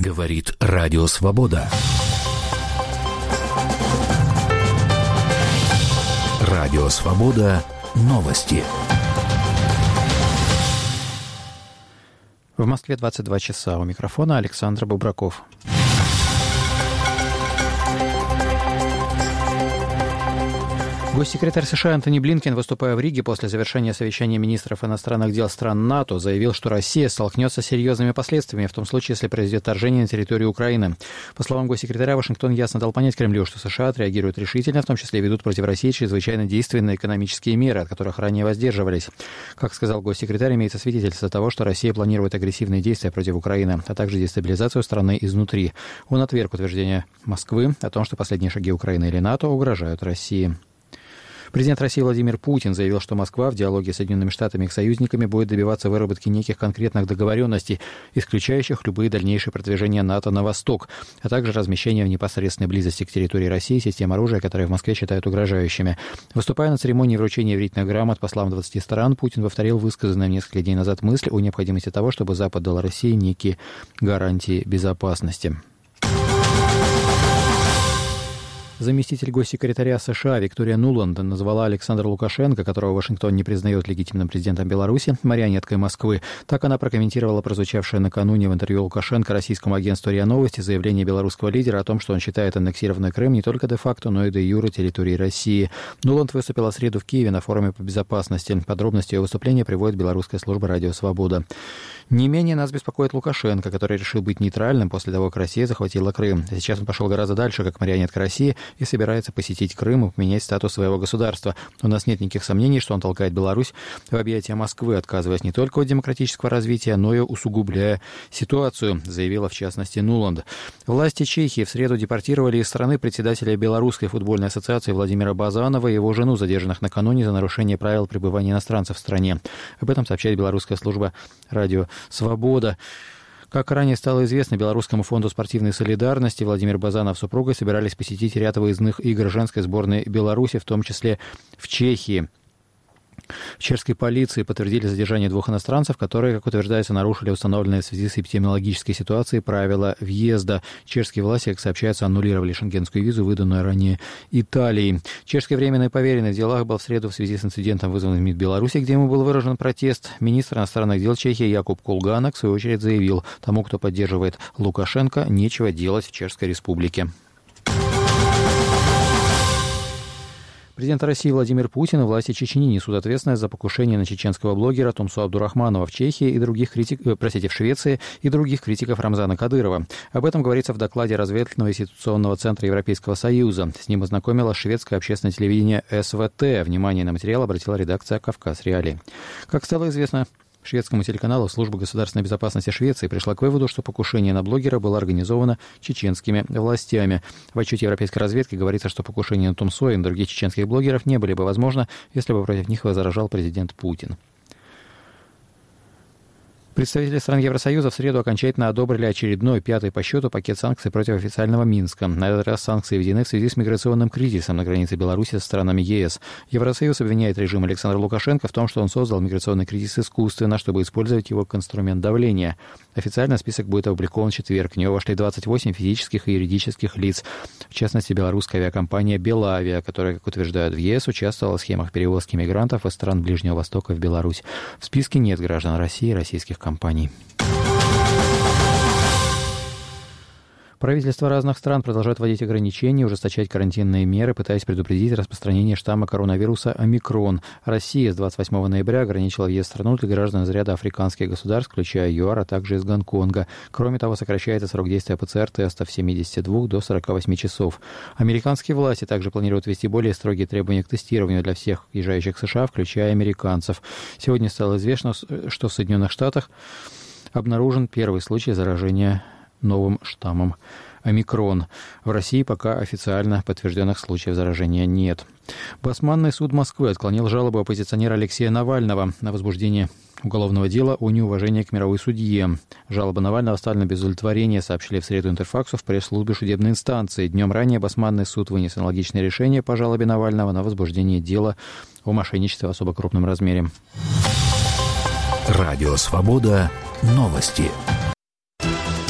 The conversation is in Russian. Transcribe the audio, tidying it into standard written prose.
Говорит Радио Свобода. Радио Свобода. Новости. В Москве 22 часа. У микрофона Александр Бубраков. Госсекретарь США Антони Блинкен, выступая в Риге после завершения совещания министров иностранных дел стран НАТО, заявил, что Россия столкнется с серьезными последствиями, в том случае, если произойдет вторжение на территорию Украины. По словам госсекретаря, Вашингтон ясно дал понять Кремлю, что США отреагируют решительно, в том числе ведут против России чрезвычайно действенные экономические меры, от которых ранее воздерживались. Как сказал госсекретарь, имеется свидетельство того, что Россия планирует агрессивные действия против Украины, а также дестабилизацию страны изнутри. Он отверг утверждение Москвы о том, что последние шаги Украины или НАТО угрожают России. Президент России Владимир Путин заявил, что Москва в диалоге с Соединенными Штатами и их союзниками будет добиваться выработки неких конкретных договоренностей, исключающих любые дальнейшие продвижения НАТО на восток, а также размещение в непосредственной близости к территории России систем оружия, которые в Москве считают угрожающими. Выступая на церемонии вручения верительных грамот послам 20 стран, Путин повторил высказанную несколько дней назад мысль о необходимости того, чтобы Запад дал России некие гарантии безопасности. Заместитель госсекретаря США Виктория Нуланд назвала Александра Лукашенко, которого Вашингтон не признает легитимным президентом Беларуси, марионеткой Москвы. Так она прокомментировала прозвучавшее накануне в интервью Лукашенко российскому агентству РИА Новости заявление белорусского лидера о том, что он считает аннексированный Крым не только де-факто, но и де-юре территорией России. Нуланд выступила в среду в Киеве на форуме по безопасности. Подробности ее выступления приводит белорусская служба «Радио Свобода». Не менее нас беспокоит Лукашенко, который решил быть нейтральным после того, как Россия захватила Крым. Сейчас он пошел гораздо дальше, как марионетка России, и собирается посетить Крым и поменять статус своего государства. У нас нет никаких сомнений, что он толкает Беларусь в объятия Москвы, отказываясь не только от демократического развития, но и усугубляя ситуацию, заявила в частности Нуланд. Власти Чехии в среду депортировали из страны председателя Белорусской футбольной ассоциации Владимира Базанова и его жену, задержанных накануне за нарушение правил пребывания иностранцев в стране. Об этом сообщает белорусская служба «Радио Свобода». Как ранее стало известно, Белорусскому фонду спортивной солидарности Владимир Базанов с супругой собирались посетить ряд выездных игр женской сборной Беларуси, в том числе в Чехии. В чешской полиции подтвердили задержание двух иностранцев, которые, как утверждается, нарушили установленные в связи с эпидемиологической ситуацией правила въезда. Чешские власти, как сообщается, аннулировали шенгенскую визу, выданную ранее Италией. Чешский временный поверенный в делах был в среду в связи с инцидентом, вызванным в МИД Беларуси, где ему был выражен протест. Министр иностранных дел Чехии Якуб Кулганок, в свою очередь, заявил, тому, кто поддерживает Лукашенко, нечего делать в Чешской Республике. Президент России Владимир Путин и власти Чечни несут ответственность за покушение на чеченского блогера Тумсу Абдурахманова в Чехии и в Швеции и других критиков Рамзана Кадырова. Об этом говорится в докладе разведывательного институционного центра Европейского Союза. С ним ознакомило шведское общественное телевидение СВТ. Внимание на материал обратила редакция «Кавказ Реалии». Как стало известно шведскому телеканалу, служба государственной безопасности Швеции пришла к выводу, что покушение на блогера было организовано чеченскими властями. В отчете европейской разведки говорится, что покушение на Тумсо и на других чеченских блогеров не были бы возможно, если бы против них возражал президент Путин. Представители стран Евросоюза в среду окончательно одобрили очередной, пятый по счету, пакет санкций против официального Минска. На этот раз санкции введены в связи с миграционным кризисом на границе Беларуси со странами ЕС. Евросоюз обвиняет режим Александра Лукашенко в том, что он создал миграционный кризис искусственно, чтобы использовать его как инструмент давления. Официально список будет опубликован в четверг. В него вошли 28 физических и юридических лиц. В частности, белорусская авиакомпания «Белавиа», которая, как утверждают в ЕС, участвовала в схемах перевозки мигрантов из стран Ближнего Востока в Беларусь. В списке нет граждан России и российских компаний. Правительства разных стран продолжают вводить ограничения, ужесточать карантинные меры, пытаясь предупредить распространение штамма коронавируса «Омикрон». Россия с 28 ноября ограничила въезд в страну для граждан из ряда африканских государств, включая ЮАР, а также из Гонконга. Кроме того, сокращается срок действия ПЦР-теста с 72 до 48 часов. Американские власти также планируют ввести более строгие требования к тестированию для всех въезжающих в США, включая американцев. Сегодня стало известно, что в Соединенных Штатах обнаружен первый случай заражения новым штаммом «Омикрон». В России пока официально подтвержденных случаев заражения нет. Басманный суд Москвы отклонил жалобу оппозиционера Алексея Навального на возбуждение уголовного дела о неуважении к мировой судье. Жалоба Навального оставлена без удовлетворения, сообщили в среду Интерфаксу в пресс-службе судебной инстанции. Днем ранее Басманный суд вынес аналогичное решение по жалобе Навального на возбуждение дела о мошенничестве в особо крупном размере. Радио «Свобода». Новости.